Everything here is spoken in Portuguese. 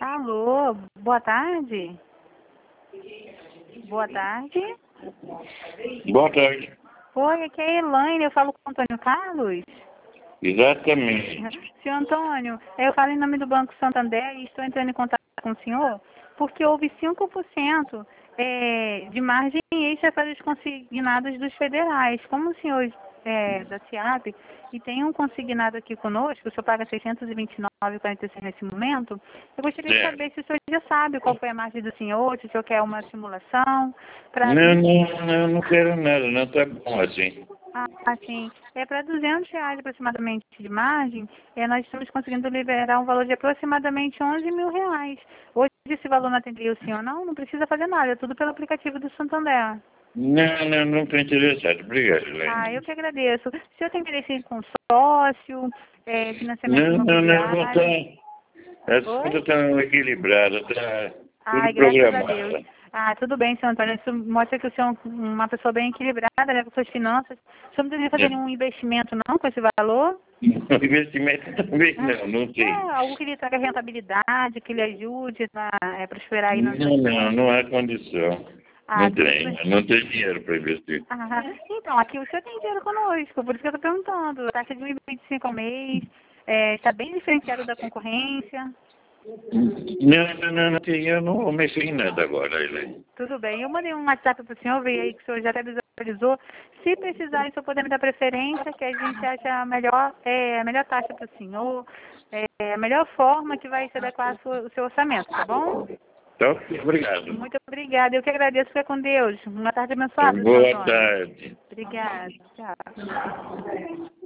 Alô, boa tarde. Boa tarde. Boa tarde. Oi, aqui é a Elaine, eu falo com o Antônio Carlos. Exatamente. Senhor Antônio, eu falo em nome do Banco Santander e estou entrando em contato com o senhor porque houve 5% de margem extra para os consignados dos federais. Como o senhor é da SIAP e tem um consignado aqui conosco, o senhor paga R$ 629,46 nesse momento, eu gostaria de saber se o senhor já sabe qual foi a margem do senhor, se o senhor quer uma simulação. Não, não quero nada, não está bom assim. Assim, para R$ 200 aproximadamente de margem, nós estamos conseguindo liberar um valor de aproximadamente R$ 11 mil. Hoje esse valor não atenderia o senhor, não? Não precisa fazer nada, é tudo pelo aplicativo do Santander. Não estou interessado. Obrigado, Helene. Eu que agradeço. O senhor tem interesse em consórcio, financiamento Não imobiliário? está. As coisas estão equilibradas, está tudo Graças a Deus. programado. Tudo bem, senhor Antônio. Isso mostra que o senhor é uma pessoa bem equilibrada, né, com suas finanças. O senhor não deveria fazer nenhum investimento, não, com esse valor? Investimento também não tem. Algo que lhe traga rentabilidade, que lhe ajude a prosperar aí na sua Não há condição. Não tem dinheiro para investir. Então, aqui o senhor tem dinheiro conosco, por isso que eu estou perguntando. A taxa de 1,25 ao mês, está bem diferenciado da concorrência. Eu não vou mexer em nada agora, Helene. Tudo bem. Eu mandei um WhatsApp para o senhor, veio aí que o senhor já até visualizou. Se precisar, o senhor puder me dar preferência, que a gente acha a melhor taxa para o senhor, a melhor forma que vai se adequar ao seu orçamento, tá bom? Então, obrigado. Muito obrigada. Eu que agradeço. Fica com Deus. Uma tarde abençoada, senhor Boa Antônio. tarde. Obrigada. Tchau.